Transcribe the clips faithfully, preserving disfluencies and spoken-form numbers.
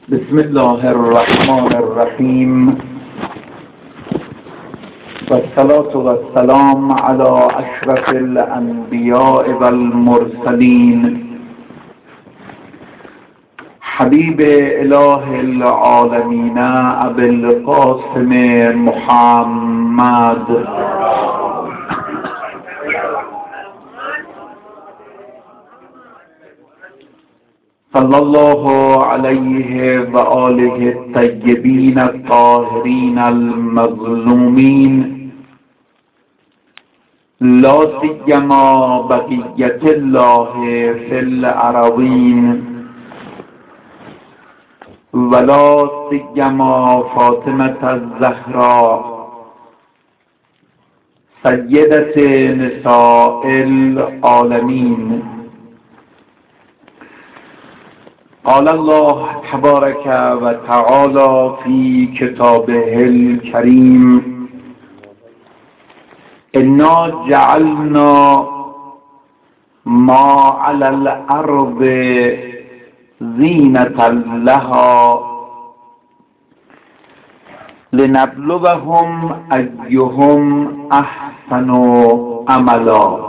بسم الله الرحمن الرحیم والصلاة والسلام على اشرف الانبیاء والمرسلین حبیب اله العالمین ابی القاسم محمد صلی الله علیه و آله الطیبین الطاهرین المظلومین لا سیما بقیة الله فی الارضین ولا سیما فاطمة الزهراء سیدة نساء العالمین. قال الله تبارك وتعالى في كتابه الكريم إنا جعلنا ما على الأرض زينة لها لنبلوهم أيهم أحسن عملا.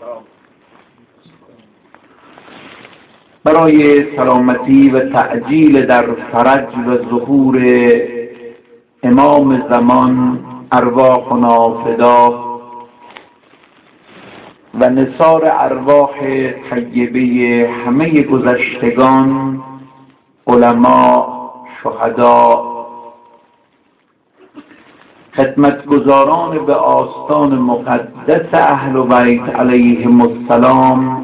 برای سلامتی و تعجیل در فرج و ظهور امام زمان ارواحنا فدا و نثار ارواح طیبه همه گذشتگان، علما، شهدا، خدمتگزاران به آستان مقدس اهل بیت علیهم السلام،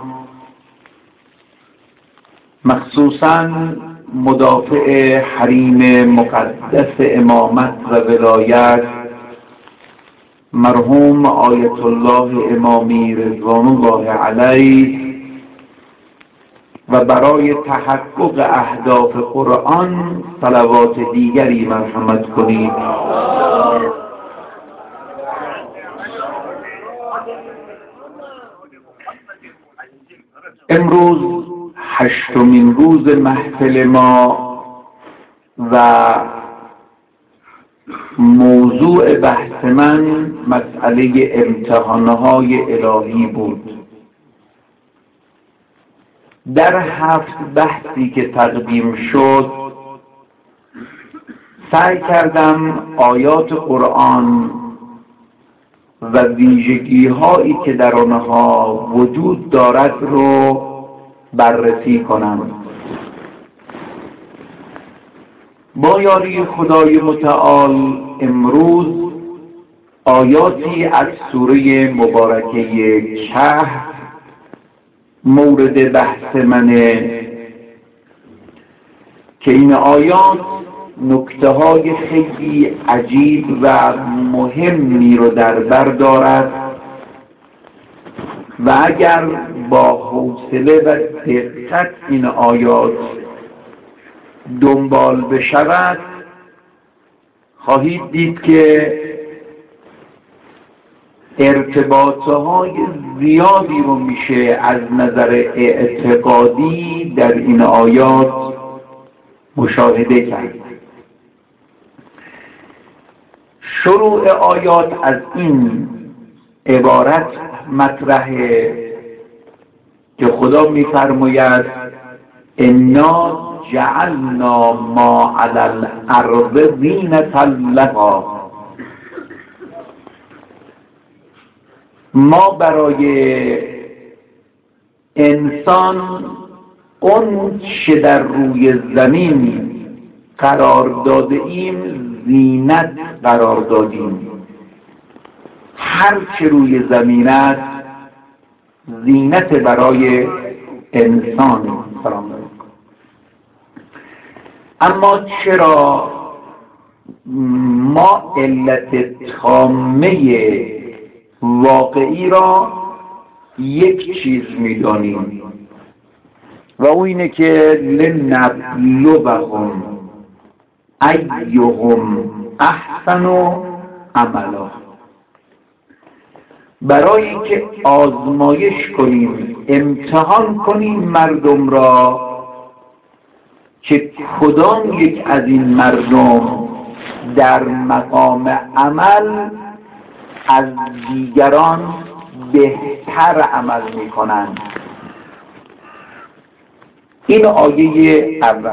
مخصوصاً مدافع حریم مقدس امامت و ولایت مرحوم آیت الله امامی رضوان الله علیه و برای تحقق اهداف قرآن صلوات دیگری مرحمت کنید. امروز هشتمین روز محفل ما و موضوع بحث من مسئله امتحانهای الهی بود. در هفت بحثی که تقدیم شد سعی کردم آیات قرآن و ویژگی هایی که در آنها وجود دارد رو بررسی کنم. با یاری خدای متعال امروز آیاتی از سوره مبارکه کهف مورد بحث منه که این آیات نکته های خیلی عجیب و مهمی رو در بر دارد و اگر با حوصله و دقت این آیات دنبال بشود خواهید دید که ارتباطهای زیادی رو میشه از نظر اعتقادی در این آیات مشاهده کرد. شروع آیات از این عبارت مطرحه که خدا میفرماید انا جعلنا ما علی الارض زینة لها. ما برای انسان اون چه در روی زمین قرار داده ایم زینت قرار دادیم. هر چه روی زمین است زینت برای انسان. سلام علیکم. اما چرا ما علت تامه واقعی را یک چیز می‌دانیم و او اینه که لنبلوهم ایهم احسن عملا، برای اینکه آزمایش کنیم، امتحان کنیم مردم را که کدام یک از این مردم در مقام عمل از دیگران بهتر عمل میکنند. این آیه اول.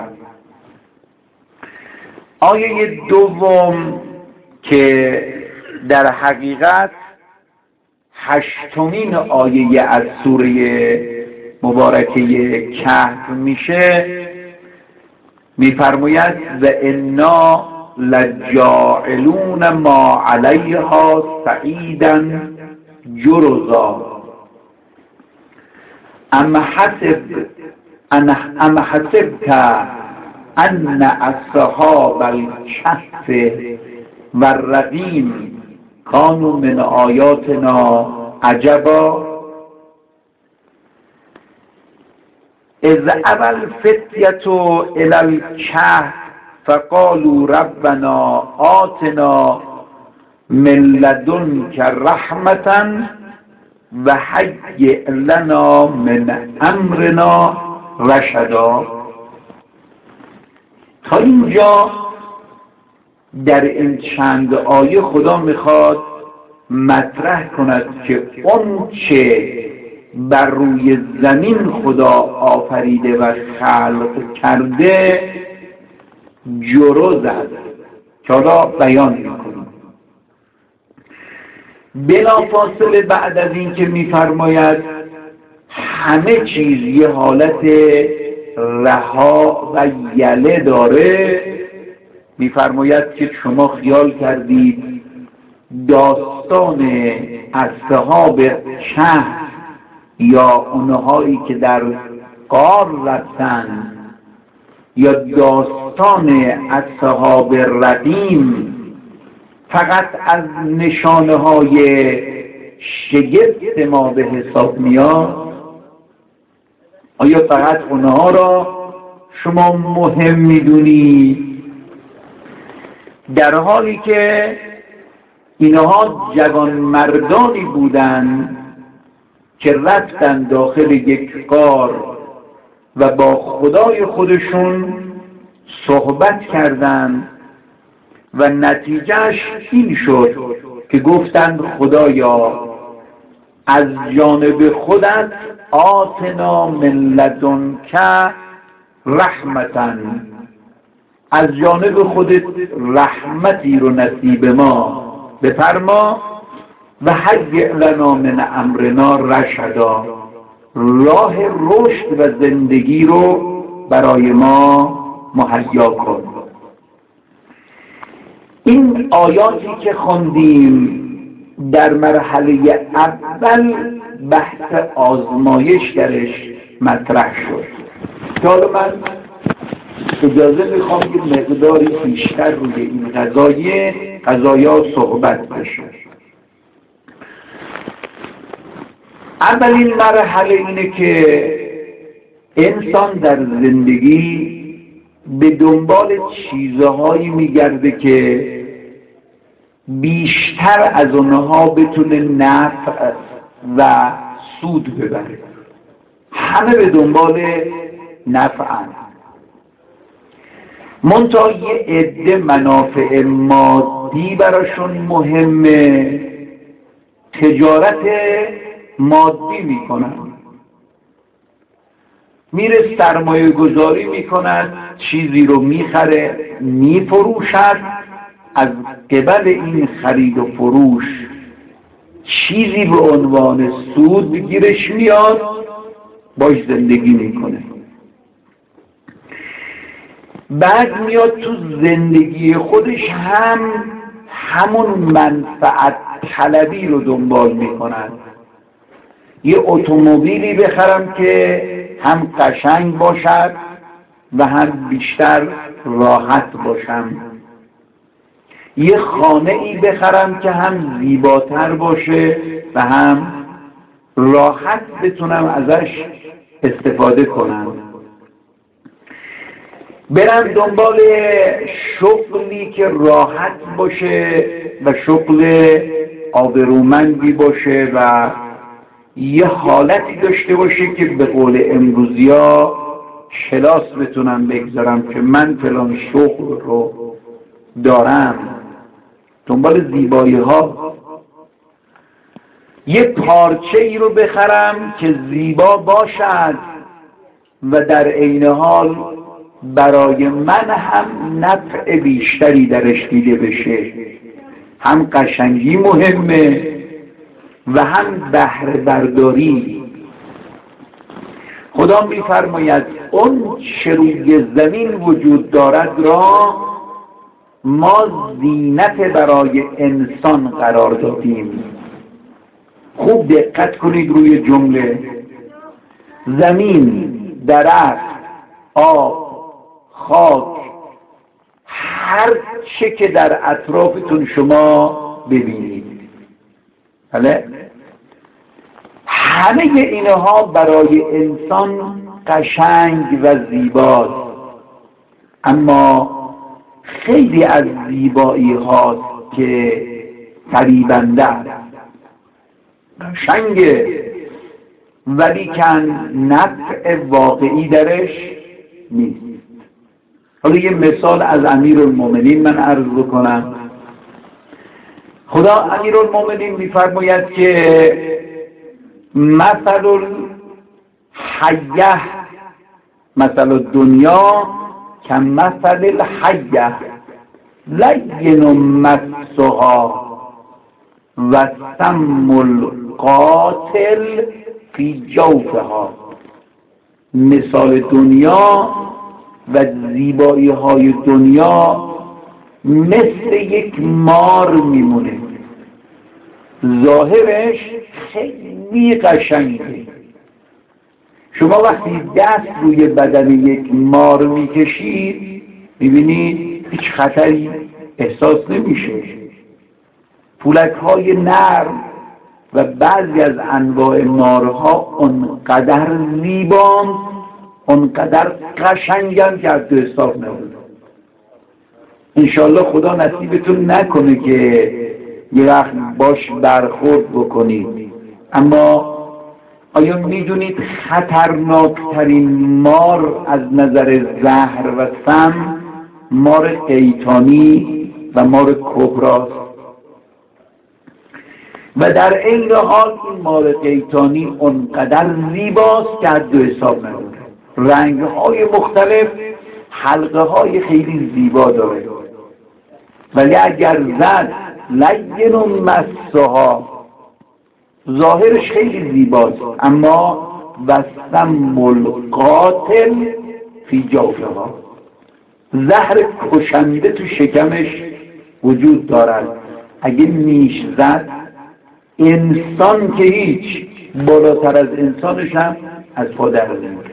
آیه دوم که در حقیقت هشتمین آیه از سوره مبارکه کهف میشه، میفرماید و انا لجاعلون ما علیها صعیدا جرزا ام حسب ام حسبت ان اصحاب الکهف والرقیم کانوا من آیاتنا عجبا اذ اول فتیة الی الکهف فقالوا ربنا آتنا من لدنک رحمة و هیئ لنا من امرنا رشدا. تا اینجا در این چند آیه خدا میخواد مطرح کند که اون چه بر روی زمین خدا آفریده و خلق کرده جرز است که حالا بیان میکنیم. بلا فاصله بعد از این که میفرماید همه چیز یه حالت رها و یله داره، میفرماید که شما خیال کردید داستان اصحاب کهف یا اونهایی که در غار رفتن یا داستان اصحاب رقیم فقط از نشانه های شگفت ما به حساب میاد؟ آیا فقط اونها را شما مهم میدونی؟ در حالی که اینها جوان مردانی بودند که رفتن داخل یک غار و با خدای خودشون صحبت کردند و نتیجهش این شد که گفتند خدایا از جانب خودت آتنا من لدنک رحمتاً، از جانب خودت رحمتی رو نصیب ما بفرما و هیئ لنا من امرنا رشدا، راه رشد و زندگی رو برای ما مهیا کن. این آیاتی که خوندیم در مرحله اول بحث آزمایش درش مطرح شد. حالا من اجازه میخوام که مقداری بیشتر روی این قضایه قضایا صحبت بشه. اولین مرحله اینه که انسان در زندگی به دنبال چیزهایی میگرده که بیشتر از اونها بتونه نفع و سود ببره. همه به دنبال نفعن، منتها یه عده منافع مادی براشون مهمه، تجارت مادی میکنن، میره سرمایه گذاری میکند، چیزی رو میخره میفروشد، از قبل این خرید و فروش چیزی به عنوان سود گیرش میاد، باش زندگی میکنه. بعد میاد تو زندگی خودش هم همون منفعت طلبی رو دنبال میکنن. یه اتومبیلی بخرم که هم قشنگ باشد و هم بیشتر راحت باشم، یه خانه ای بخرم که هم زیباتر باشه و هم راحت بتونم ازش استفاده کنم. برم دنبال شغلی که راحت باشه و شغل آبرومندی باشه و یه حالتی داشته باشه که به قول امروزیا کلاس بتونم بگذارم که من فلان شغل رو دارم، دنبال زیبایی ها. یه پارچه ای رو بخرم که زیبا باشد و در عین حال برای من هم نفع بیشتری درش دیده بشه، هم قشنگی مهمه و هم بهره برداری. خدا می‌فرماید اون چه روی زمین وجود دارد را ما زینت برای انسان قرار دادیم. خوب دقت کنید روی جمله. زمین، درخت، آب، خاک، هر چه که در اطرافتون شما ببینید، بله، همه اینها برای انسان قشنگ و زیباست. اما خیلی از زیبایی هاست که فریبنده است، قشنگه ولی کن نفع واقعی درش نیست. حالا یه مثال از امیرالمومنین من عرض بکنم. خدا امیرالمومنین میفرماید که مثل الحیه مثل الدنیا کمثل الحیه لین مسها و سم القاتل فی جوفها. مثال دنیا و زیبایی های دنیا مثل یک مار میمونه، ظاهرش خیلی قشنگه. شما وقتی دست روی بدن یک مار میکشید میبینید هیچ خطری احساس نمیشه. پولک های نرم و بعضی از انواع مارها اونقدر زیبان، اونقدر قشنگن که از دو حساب نبود. انشالله خدا نصیبتون نکنه که یه وقت باش برخورد بکنید. اما آیا میدونید خطرناکترین مار از نظر زهر و سم مار قیطانی و مار کبراست؟ و در عین حال این مار قیطانی اونقدر زیباست که از دو حساب نبود. رنگ‌های مختلف، حلقه‌های خیلی زیبا داره، ولی اگر زد لین و مسها، ظاهرش خیلی زیباست اما وسم القاتل فی جوفها، زهر کشنده تو شکمش وجود دارد. اگه نیش زد انسان که هیچ، بالاتر از انسانش هم از پا در نمیره.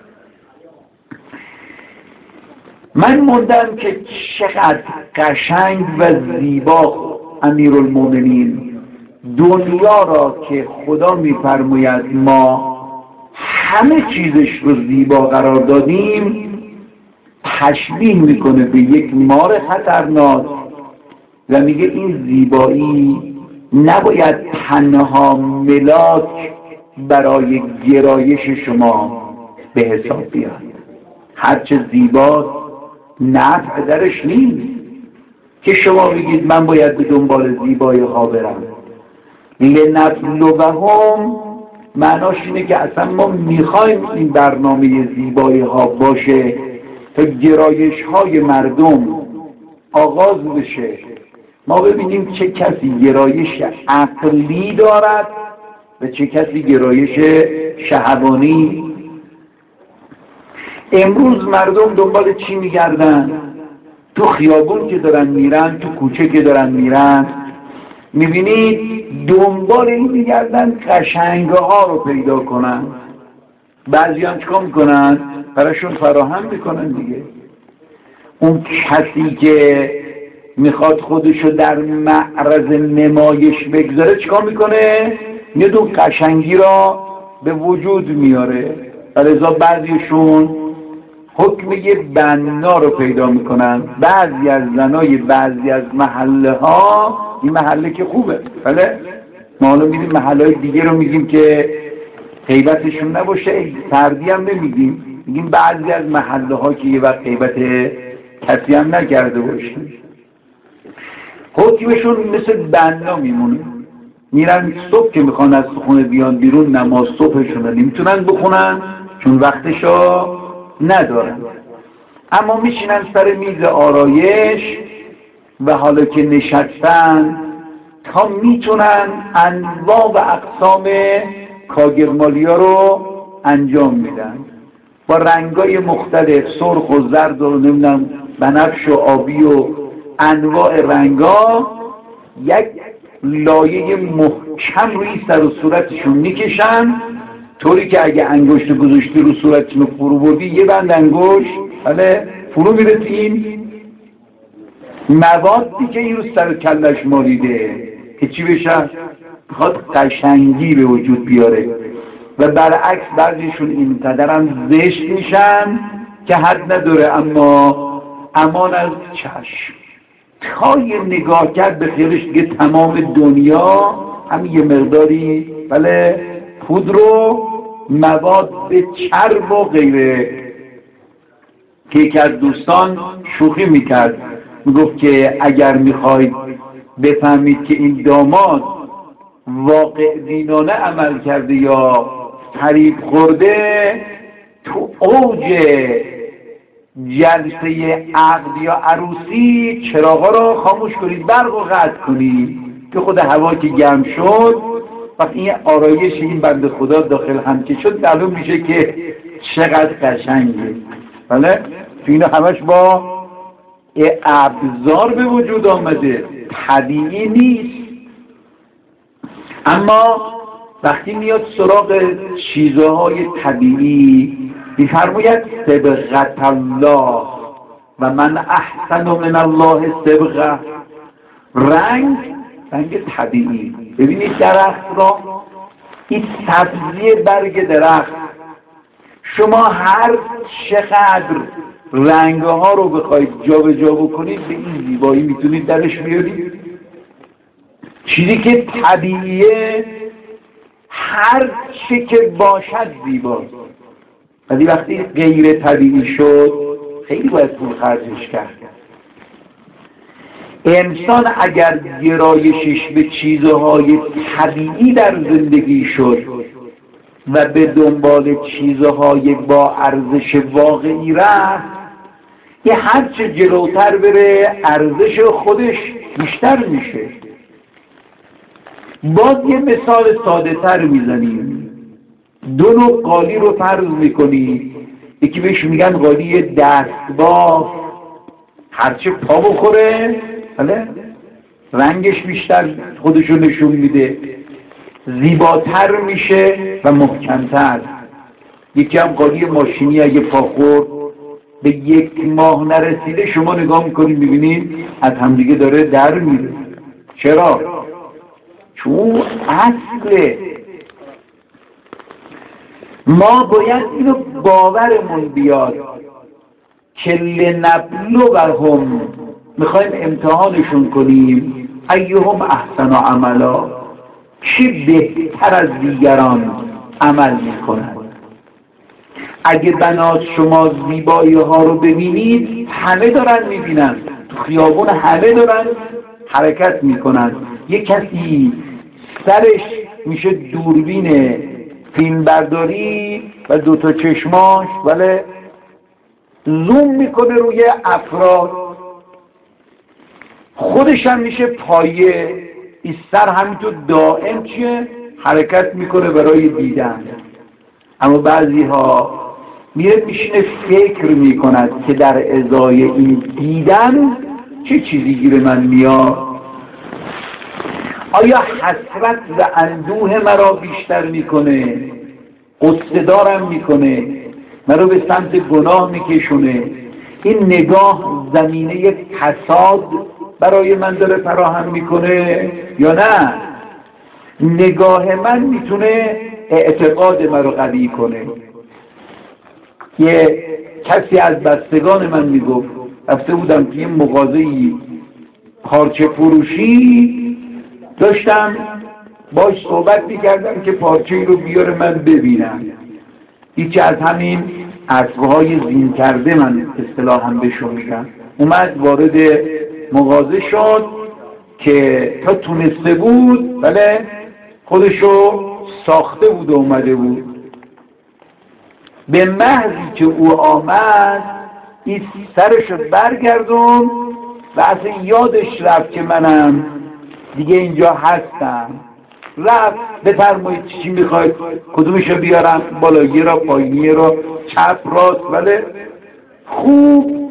من موندم که چقدر قشنگ و زیبا امیرالمومنین دنیا را که خدا میفرماید ما همه چیزش رو زیبا قرار دادیم تشبیه میکنه به یک مار خطرناک و میگه این زیبایی نباید تنها ملاک برای گرایش شما به حساب بیاد. هرچه زیباست نفع درش نیست که شما بگید من باید به دنبال زیبایی ها برم. لنبلوهم معناش اینه که اصلا ما میخوایم این برنامه زیبایی ها باشه تا گرایش های مردم آغاز بشه، ما ببینیم چه کسی گرایش عقلی دارد و چه کسی گرایش شهوانی. امروز مردم دنبال چی میگردن؟ تو خیابون که دارن میرن، تو کوچه که دارن میرن، میبینید دنبال این میگردن قشنگه ها رو پیدا کنن. بعضی هم چکا میکنن؟ براشون فراهم میکنن دیگه. اون کسی که میخواد خودشو در معرض نمایش بگذاره چکا میکنه؟ یه دو قشنگی را به وجود میاره. لذا بعضیشون حکم یه بنا رو پیدا میکنن. بعضی از زنای بعضی از محله ها، این محله که خوبه، بله ما حالا میریم محله های دیگه رو میگیم که غیبتشون نباشه، سردی هم نمیگیم، میگیم بعضی از محله ها که یه وقت غیبت کسی هم نکرده باشیم حکمشون مثل بنا میمونه، میرن صبح که میخوان از خونه بیان بیرون نماز صبحشون رو نمیتونن بخونن چون وقتشو ندارن، اما میشینن سر میز آرایش و حالا که نشستن تا میتونن انواع و اقسام کاگرمالی ها رو انجام میدن با رنگای مختلف، سرخ و زرد و نمیدونم بنفش و آبی و انواع رنگا، یک لایه محکم روی سر و صورتشون میکشن طوری که اگه انگشت گذاشتی رو صورتشون فرو بردی یه بند انگشت بله فرو میرسیم موادی که این رو سر کلش ماریده که چی بشه؟ بخواد قشنگی به وجود بیاره و برعکس بعضیشون اینقدر هم زشت میشن که حد نداره، اما امان از چشم تا یه نگاه کرد به خیالش دیگه تمام دنیا همین یه مقداری بله پودر و مواد چرب و غیره. که یک از دوستان شوخی میکرد میگفت که اگر میخواید بفهمید که این داماد واقع دینانه عمل کرده یا فریب خورده، تو اوج جلسه عقد یا عروسی چراغا رو خاموش کنید، برق رو قطع کنید که خود هوا که گرم شد وقتی این آرایش این بنده خدا داخل هم که شد معلوم میشه که چقدر قشنگه. بله تو اینا همش با ابزار به وجود آمده، طبیعی نیست. اما وقتی میاد سراغ چیزهای طبیعی میفرماید صبغت الله و من احسن من الله صبغه، رنگ رنگ طبیعی. ببینید درخت را، این سبزی برگ درخت، شما هر چقدر رنگ ها رو بخواید جا به جا بکنید به این زیبایی میتونید درش بیارید. چیزی که طبیعیه هر چه که باشد زیباست، ولی وقتی غیر طبیعی شد خیلی باید پول خرجش کرد. انسان اگر گرایشش به چیزهای طبیعی در زندگی شد و به دنبال چیزهای با ارزش واقعی رفت، یه هرچه جلوتر بره ارزش خودش بیشتر میشه. باز یه مثال ساده تر میزنیم، دو نوع قالی رو فرض میکنی، یکی بهش میگن قالی دستباف، هرچه پا بخوره بله رنگش بیشتر خودشو نشون میده، زیباتر میشه و محکمتر. یکی هم قالی ماشینی اگه پا خورد به یک ماه نرسیده شما نگاه میکنید میبینید از همدیگه داره در میره. چرا؟ چون اصله. ما باید اینو باورمون بیاد که لنبلوهم، میخوایم امتحانشون کنیم، ایهم احسن عملا، کی بهتر از دیگران عمل میکنند. اگه بنات شما زیبایی ها رو ببینید، همه دارن میبینن، تو خیابون همه دارن حرکت میکنن. یه کسی سرش میشه دوربین فیلم برداری و دوتا چشماش ولی زوم میکنه روی افراد، خودش هم میشه پایه، این سر همینطور دائم چیه حرکت میکنه برای دیدن. اما بعضی ها میره میشینه فکر میکند که در ازای این دیدن چه چیزی گیر من میاد؟ آیا حسرت و اندوه مرا بیشتر میکنه، قصه دارم میکنه، مرا به سمت گناه میکشونه؟ این نگاه زمینه یک حساد برای من داره فراهم میکنه یا نه نگاه من میتونه اعتقاد مرا قوی کنه؟ یه کسی از بستگان من میگفت، رفته بودم توی یه مغازه‌ای پارچه فروشی، داشتم باش صحبت میکردم که پارچه رو بیاره من ببینم. یکی از همین اسبهای زین کرده، من اصطلاحاً بهشون میگم، اومد وارد مغازه شد که تا تونسته بود بله خودشو ساخته بود و اومده بود. به محضی که او آمد این سرشو برگردون و اصلا یادش رفت که منم دیگه اینجا هستم. رفت بفرمایید چی میخواید، کدومشو بیارم، بالایی را، پایینی را، چپ راست، بله خوب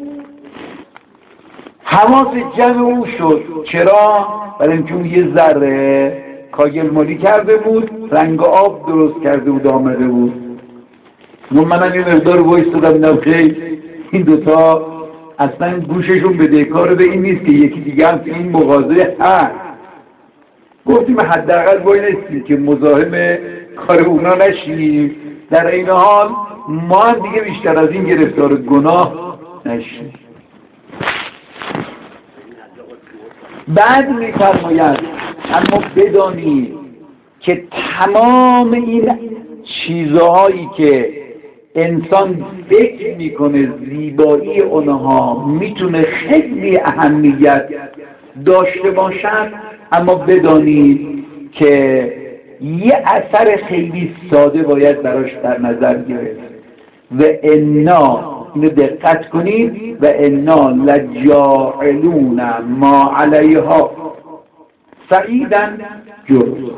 حواس جمع او شد. چرا؟ برای اینکه اون یه ذره کاگل مالی کرده بود، رنگ آب درست کرده بود آمده بود. منم یه مقدار وایستادم دیدم خیلی این دوتا اصلا گوششون بدهکار به این نیست که یکی دیگه هم این مغازه هست. گفتیم حداقل وای نستیم که مزاحم کار اونا نشیم، در این حال ما هم دیگه بیشتر از این گرفتار گناه نشیم. بعد می‌فرماید اما بدانید که تمام این چیزهایی که انسان فکر میکنه زیبایی اونها میتونه خیلی اهمیت داشته باشد، اما بدانید که یه اثر خیلی ساده باید براش در نظر گرفت و انا، اینو دقت کنید، و انا لجاعلون ما علیها صعیدا جرزا.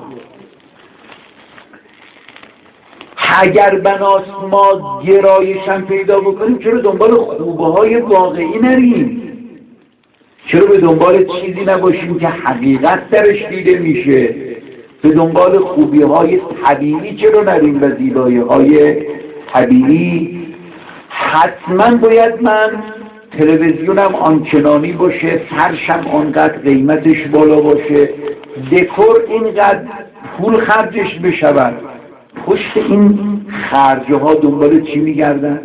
اگر بناس ما گرایشم پیدا بکنیم چرا دنبال خوبه های واقعی نریم؟ چرا به دنبال چیزی نباشیم که حقیقت درش دیده میشه؟ به دنبال خوبی های طبیعی چرا نریم و زیبایی های طبیعی؟ حتما باید من تلویزیونم آنچنانی باشه، فرشم آنقدر قیمتش بالا باشه، دکور اینقدر پول خرجش بشود. پشت این خرجه ها دنبال چی میگردن؟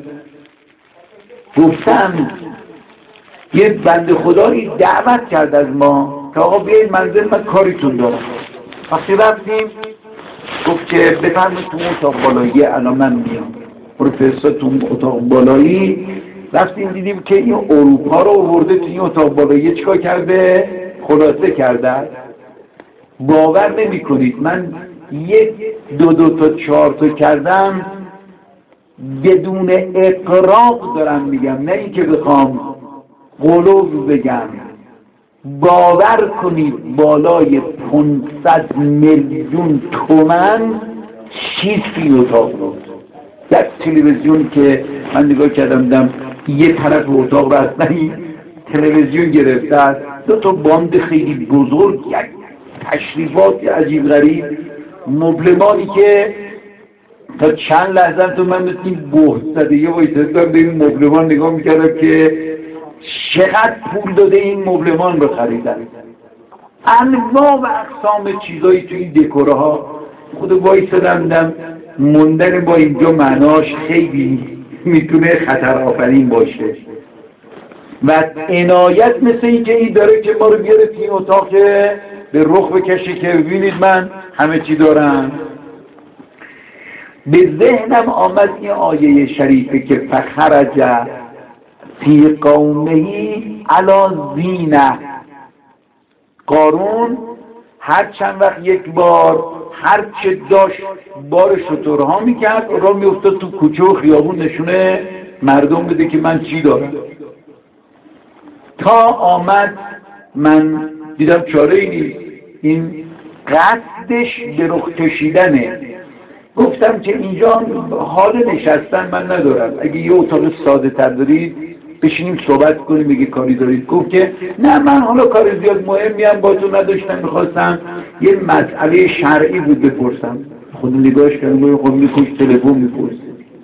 گفتم یه بنده خدایی دعوت کرد از ما که آقا بیایید منزل، من کاریتون دارم. وقتی رفتیم گفت که بفرمایید تو اتاق بالایی، الان من میام. برو فرستاد تو اتاق بالایی. رفتیم دیدیم که این اروپا رو آورده تو این اتاق بالایی چیکار کرده؟ خلاصه کرده. باور نمی کنید من یک دو دو تا چهار تا کردم بدون اقراق دارم میگم، نه این که بخوام قلوب بگم. باور کنید بالای پانصد میلیون تومان چیز توی اتاق بود. یک تلویزیون که من نگاه کردم دیدم یه طرف اتاق رو اصلا این تلویزیون گرفته است، دو تا باند خیلی بزرگ، یک تشریفات عجیب غریب، مبلمانی که تا چند لحظه تو من مثل این بهت زده یه وایسادم به این مبلمان نگاه میکردم که چقدر پول داده این مبلمان رو خریدن. انواع و اقسام چیزایی تو این دکوره ها خود وایسادم دیدم موندن با اینجا معناش خیلی میتونه خطر آفرین باشه. و عنایت مثل این که این داره که ما رو بیاره توی اتاق به رخ بکشه که ببینید من همه چی دارم. به ذهنم آمد این آیه شریفه که فخرج فی قومه علی زینه. قارون هر چند وقت یک بار هر چه داشت بار شترها میکرد را میافتاد تو کوچه و خیابون نشونه مردم بده که من چی دارم. تا آمد من دیدم چاره ای نیست، این قصدش به رخ کشیدنه. گفتم که اینجا حال نشستن من ندارم، اگه یه اتاق ساده تر دارید بشینیم صحبت کنیم، بگه کاری دارید. گفت که نه من حالا کار زیاد مهمی هم با تو نداشتم، میخواستم یه مسئله شرعی بود بپرسم. خود نگاهش کردم خود میکش تلفن میپرسه.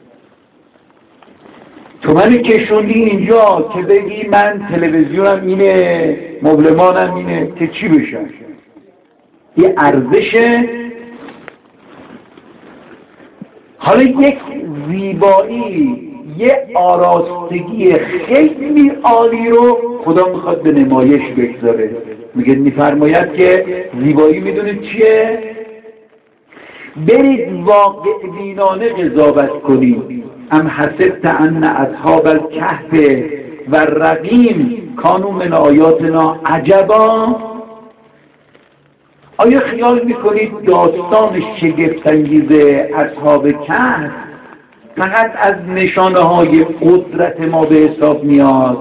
تو من کشوندی اینجا که بگی من تلویزیونم اینه، مبلمانم اینه، که چی بشه؟ یه ارزشه. حالا یک زیبایی، یه آراستگی خیلی عالی رو خدا میخواد به نمایش بگذاره. میگه میفرماید که زیبایی میدونید چیه؟ برید واقع بینانه قضاوت کنید. ام حسبت ان اصحاب الکهف و الرقیم کانوا من آیاتنا عجبا. آیا خیال میکنید داستان شگفت‌انگیز اصحاب کهف فقط از نشانه های قدرت ما به حساب میاد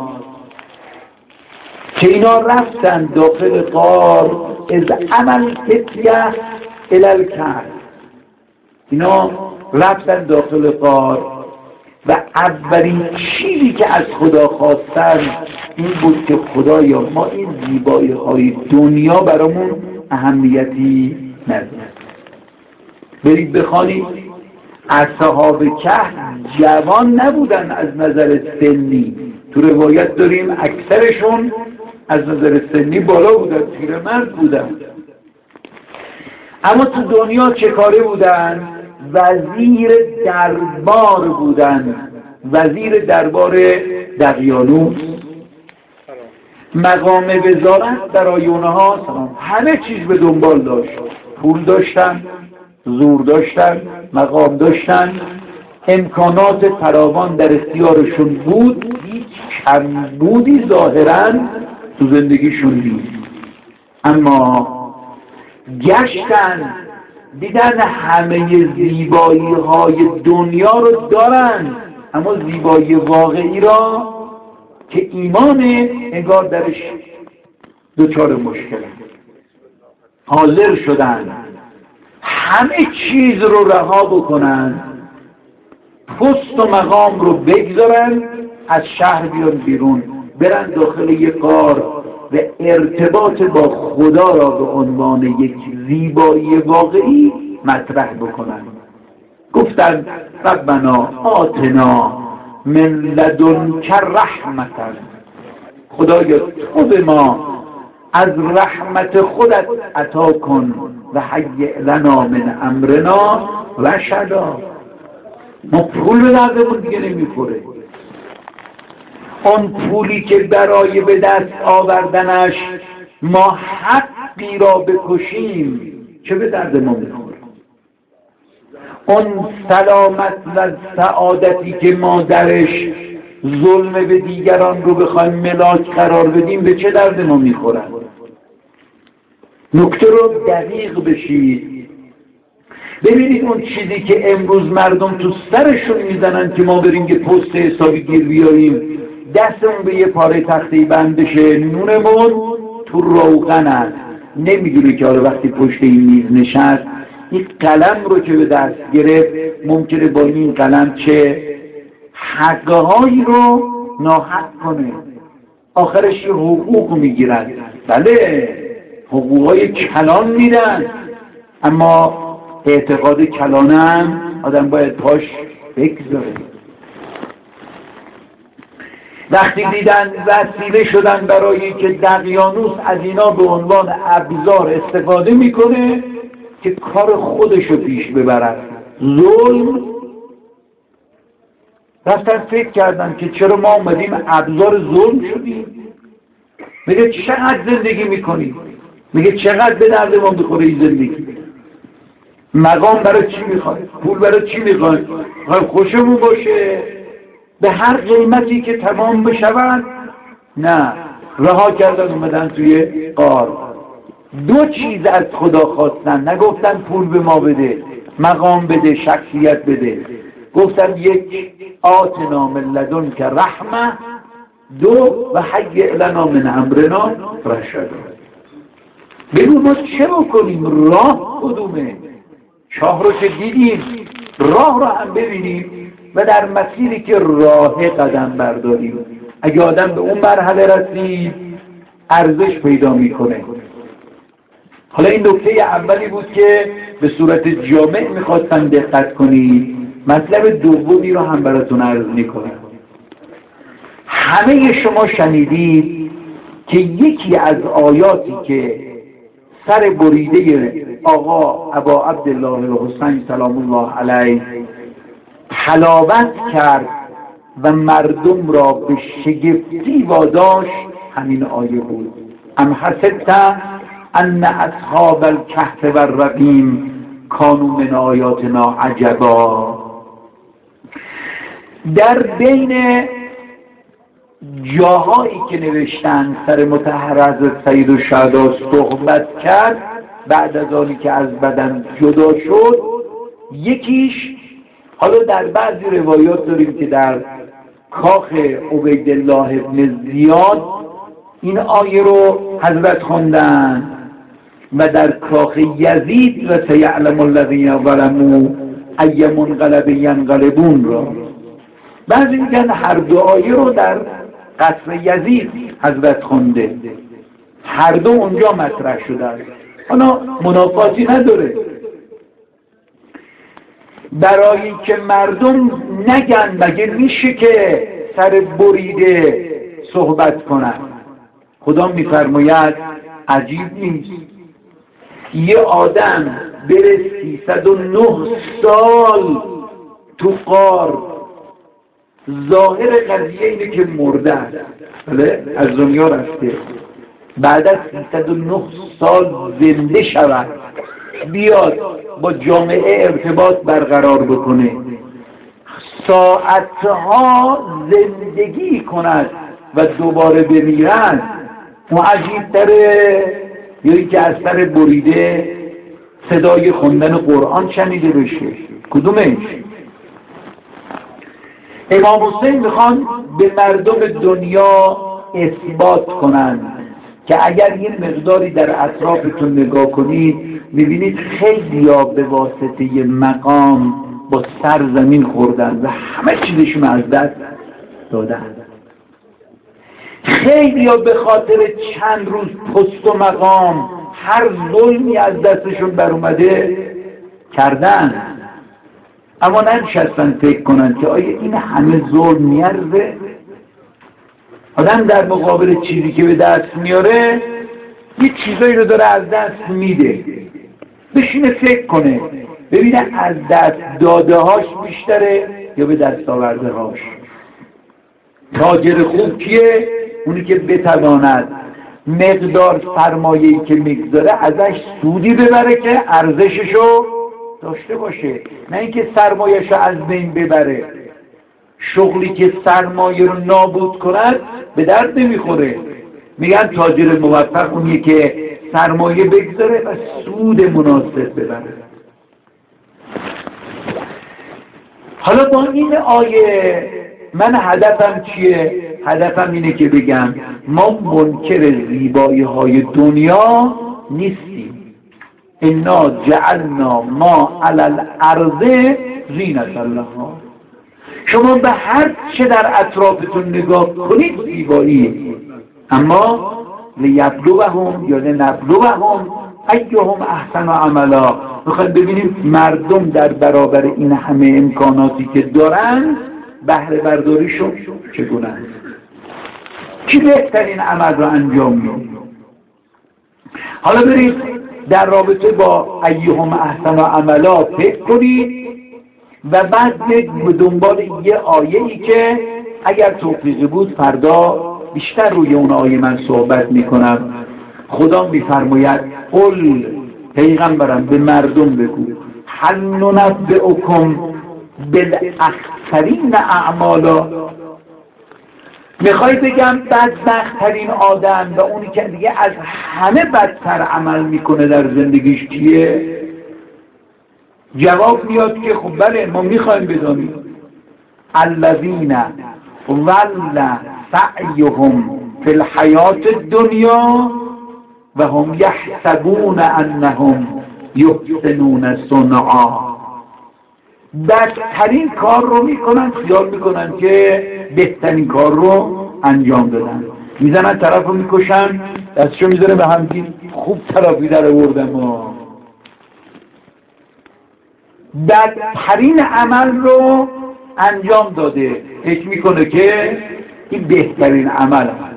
که اینا رفتن داخل غار از عمل فتیه الی الکهف، اینا رفتن داخل غار و اولین چیزی که از خدا خواستن این بود که خدایا ما این زیبایی های دنیا برامون اهمیتی نداره. برید بخوانید اصحاب کهف جوان نبودن از نظر سنی، تو روایت داریم اکثرشون از نظر سنی بالا بودن، پیرمرد بودن، اما تو دنیا چه کاره بودن؟ وزیر دربار بودن، وزیر دربار دقیانوس، مقام وزارت برای اونها همه چیز به دنبال داشت، پول داشتن، زور داشتن، مقام داشتن، امکانات فراوان در اختیارشون بود، هیچ کمبودی ظاهراً تو زندگیشون نیست. اما گشتن دیدن همه زیبایی های دنیا رو دارن، اما زیبایی واقعی را که ایمان انگار درش دچار مشکل، حاضر شدن همه چیز رو رها بکنن، پست و مقام رو بگذارن، از شهر بیان بیرون، برن داخل یک غار و ارتباط با خدا را به عنوان یک زیبایی واقعی مطرح بکنن. گفتن ربنا آتنا من لدنک رحمتا، خدایا تو به ما از رحمت خودت عطا کن و هیئ لنا من امرنا رشدا. ما پول به دردمون دیگه نمیخوره، اون پولی که برای به دست آوردنش ما حقی را بکشیم چه به درد ما میخوره؟ اون سلامت و سعادتی که ما درش ظلم به دیگران رو بخوایم ملاک قرار بدیم به چه درد ما میخوره؟ نکته رو دقیق بشید. ببینید اون چیزی که امروز مردم تو سرشون میزنن که ما بریم یه پست حسابی گیر بیاریم، دستمون به یه پاره تختی بند بشه، نونمون تو روغن هست، نمیدونه که حالا وقتی پشت این میز نشست این قلم رو که به دست گرفت ممکنه با این قلم چه حقهایی رو ناحق کنه، آخرش یه حقوق میگیرن. بله حقوقهای کلان میدن، اما اعتقاد کلانم آدم باید پاش بگذاره. وقتی دیدن وسیله شدن برای که دقیانوس از اینا به عنوان ابزار استفاده میکنه که کار خودشو پیش ببرن، ظلم، رفتن فکر کردن که چرا ما اومدیم ابزار ظلم شدیم. میگه چقدر زندگی میکنیم، میگه چقدر به درد ما بخوره این زندگی، مقام برای چی میخوای، پول برای چی میخوای، خوشمون باشه به هر قیمتی که تمام بشود. نه، رها کردن اومدن توی غار. دو چیز از خدا خواستن، نگفتن پول به ما بده، مقام بده، شخصیت بده، گفتن یک آتنا من لدنک رحمه، دو و هیئ لنا من امرنا رشدا. بگو ما چه بکنیم، راه کدومه؟ شاه رو که دیدیم، راه رو هم ببینیم و در مسیری که راه قدم برداریم. اگه آدم به اون مرحله رسید ارزش پیدا میکنه. حالا این نکته اولی بود که به صورت جامع میخواستم دقت کنید. مطلب دومی رو هم براتون عرض میکنم. همه شما شنیدید که یکی از آیاتی که سر بریده آقا ابا عبدالله الحسین سلام الله علیه تلاوت کرد و مردم را به شگفتی واداشت، همین آیه بود: ام حسبت ان اصحاب الکهف و الرقیم کانوا من آیاتنا عجبا. در بین جاهایی که نوشتن سر مطهر حضرت سید الشهدا صحبت کرد بعد از آنی که از بدن جدا شد، یکیش حالا در بعضی روایات داریم که در کاخ عبیدالله ابن زیاد این آیه رو حضرت خوندن و در کاخ یزید و سیعلم الذین ظلموا ای منقلب ینقلبون را. بعضی میگن هر دو آیه رو در قصر یزید حضرت خونده، هر دو اونجا مطرح شده است. حالا منافاتی نداره برای که مردم نگن مگه میشه که سر بریده صحبت کنن. خدا میفرماید عجیب نیست یه آدم بره سیصد و نه سال تو غار، ظاهر قضیه اینه که مرده است، بله از دنیا رفته، بعد از سیصد و نه سال زنده شود، بیاد با جامعه ارتباط برقرار بکنه، ساعتها زندگی کند و دوباره بمیرد. و عجیب تره یکی که از سر بریده صدای خوندن قرآن شنیده بشه. کدومش؟ امام حسین میخوان به مردم دنیا اثبات کنند که اگر یه مقداری در اطرافتون نگاه کنید میبینید خیلی ها به واسطه یه مقام با سر زمین خوردن و همه چیزشون از دست دادن. خیلی ها به خاطر چند روز پست و مقام هر ظلمی از دستشون بر اومده کردن، اما ننشستن فکر کنن که آیا این همه ظلم میارزه؟ آدم در مقابل چیزی که به دست میاره یه چیزایی رو داره از دست میده، بشینه فکر کنه ببینه از دست داده هاش بیشتره یا به دست آورده هاش. تاجر خوب کیه؟ اونی که بتواند مقدار سرمایه‌ای که میگذاره ازش سودی ببره که ارزششو داشته باشه، نه اینکه سرمایه‌شو از بین ببره. شغلی که سرمایه رو نابود کند به درد نمیخوره. میگن تاجر موفق اونیه که سرمایه بگذاره و سود مناسب ببره. حالا با این آیه من هدفم چیه؟ هدفم اینه که بگم ما منکر زیبایی های دنیا نیستیم. انا جعلنا ما علی الارض زینة لها. شما به هر چه در اطرافتون نگاه کنید زیبایی، اما لیبلوهم یا لنبلوهم ایهم احسن عملا. میخوایم ببینیم مردم در برابر این همه امکاناتی که دارن بهره برداریشون چگونه است، کی بهترین عمل رو انجام میده. حالا برید در رابطه با ایهم احسن عملا فکر کنید و بعد به دنبال یه آیه‌ای که اگر توفیقی بود فردا بیشتر روی اون آیه من صحبت میکنم. خدا میفرماید قل، پیغمبرم به مردم بگو، هل ننبئکم بالاخسرین اعمالا. میخوای بگم بدبخت‌ترین آدم و اونی که دیگه از همه بدتر عمل میکنه در زندگیش کیه؟ جواب میاد که خب بله ما میخوایم بدانیم. الذین ضل سعیهم فی الحیات الدنیا و هم یحسبون انهم یحسنون صنعا. بدترین کار رو میکنن، خیال میکنن که بهترین کار رو انجام دادن، میزنن طرف رو میکشن، دستشو میزنه به همدین خوب طرفی در آوردم. بدترین عمل رو انجام داده، فکر میکنه که این بهترین عمل هست.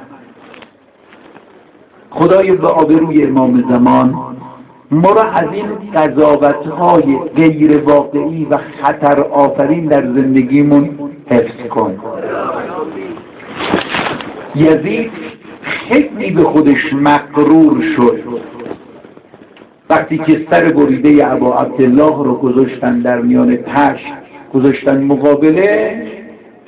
خدای به آبروی امام زمان ما را از این قضاوت‌های غیر واقعی و خطر آفرین در زندگیمون حفظ کن. یزید خیلی به خودش مغرور شد وقتی که سر بریده ابا عبدالله رو گذاشتن در میان تشت، گذاشتن مقابله.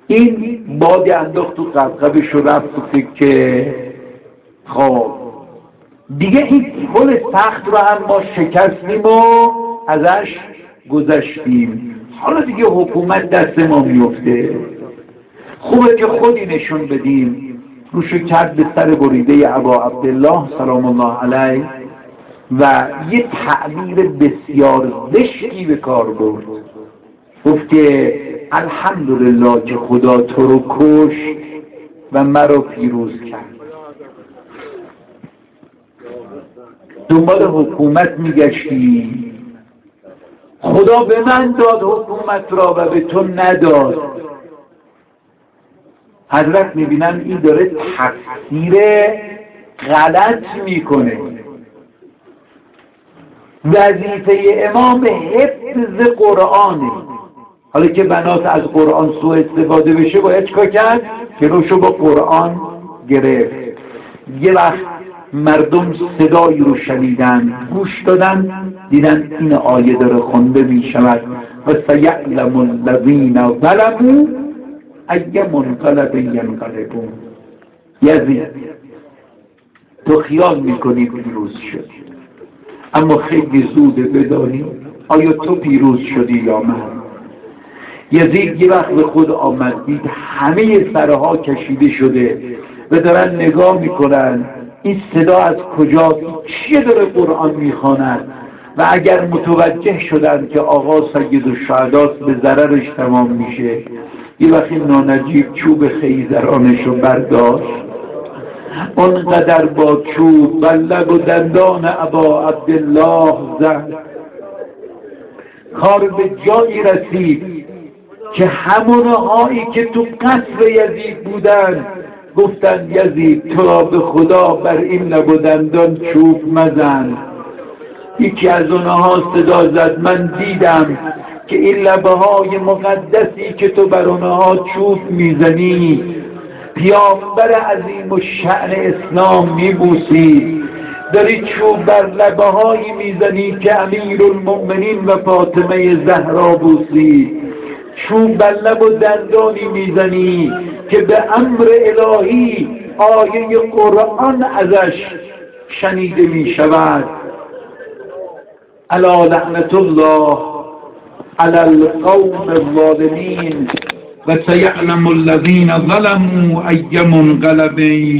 این بادی انداخت تو قبقبش و رفت تو فکر که خب دیگه این پل سخت رو هم ما شکستیم و ازش گذشتیم، حالا دیگه حکومت دست ما میفته، خوبه که خودی نشون بدیم. روشو کرد به سر بریده ابا عبدالله سلام الله علیه و یه تعبیر بسیار زشتی به کار برد. گفت که الحمدلله که خدا تو رو کشت و مرا پیروز کرد. دنبال حکومت میگشتی، خدا به من داد حکومت را و به تو نداد. حضرت میبینن این داره تفسیر غلط میکنه. وظیفه امام حفظ قرآنه. حالا که بنات از قرآن سوء استفاده بشه باید چیکار کرد؟ که روشو با قرآن گرفت. یه وقت مردم صدایی رو شنیدن، گوش دادن، دیدن این آیه داره خونده میشود و سیعلم الذین ظلموا ای منقلب ینقلبون. یزید تو خیال میکنی پیروز شدی، اما خیلی زوده بدانی آیا تو پیروز شدی یا من. یزید یه وقت به خود آمد، دید همه سرها کشیده شده و دارن نگاه میکنن این صدا از کجا، چیه داره قرآن میخواند. و اگر متوجه شدن که آقا سید الشهداست به ضررش تمام میشه، یه وقتی نانجیب چوب خیزرانشو برداشت، اونقدر با چوب و لب و دندان ابا عبدالله زد. کار به جایی رسید که همونهایی که تو قصر یزید بودن گفتن یزید تو را به خدا بر این لب و دندان چوب مزن. یکی از اونها صدا زد من دیدم که این لبه های مقدسی که تو بر اونها چوب میزنی پیامبر عظیم و شأن اسلام میبوسی، داری چوب بر لبه هایی میزنی که امیر المؤمنین و فاطمه زهرا بوسی، چوب بر لب و دندانی میزنی که به امر الهی آیه قرآن ازش شنیده میشود. الا لعنت الله علی القوم الظالمین و سیعلم الذین ظلموا ای منقلب